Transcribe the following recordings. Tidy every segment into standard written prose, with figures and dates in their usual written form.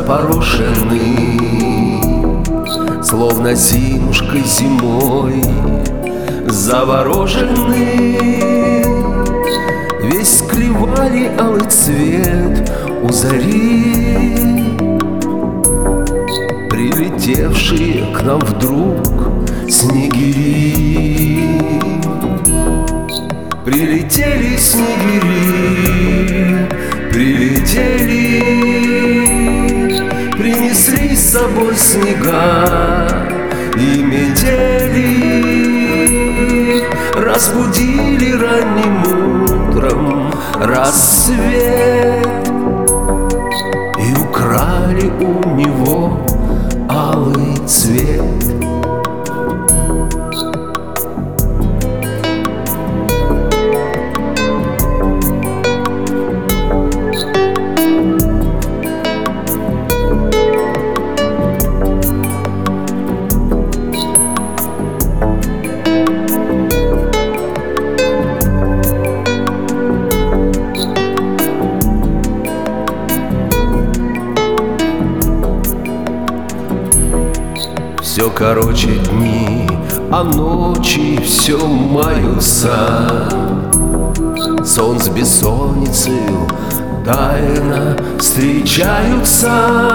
запорошены, словно зимушкой зимой заворожены. Весь склевали алый цвет у зари, прилетевшие к нам вдруг снегири. Прилетели снегири, прилетели, принесли с собой снега и метели, разбудили ранним утром рассвет и украли у него алый цвет. Все короче дни, а ночи все маются. Сон с бессонницею тайно встречаются.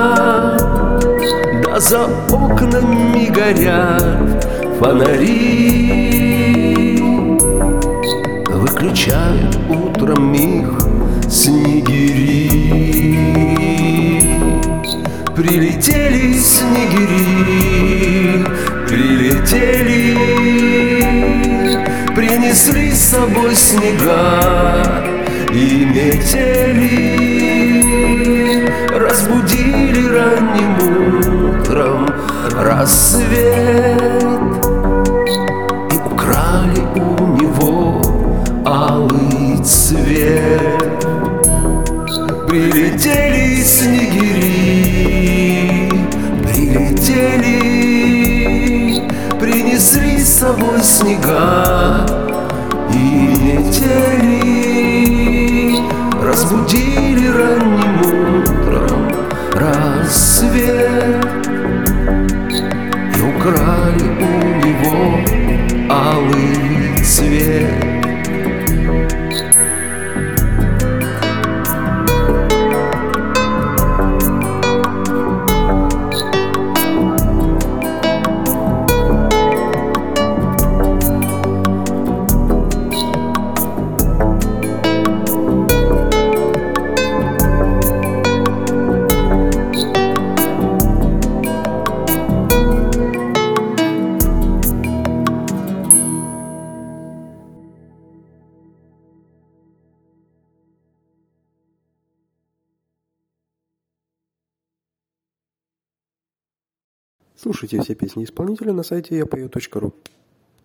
Да за окнами горят фонари, выключают утром их снегири. Прилетели снегири, прилетели, принесли с собой снега и метели, разбудили ранним утром рассвет и украли у него алый цвет. Прилетели снегири, прилетели, принесли с собой снега и метели, разбудили ранним утром рассвет и украли у него алый цвет. Слушайте все песни исполнителя на сайте yapою.ru.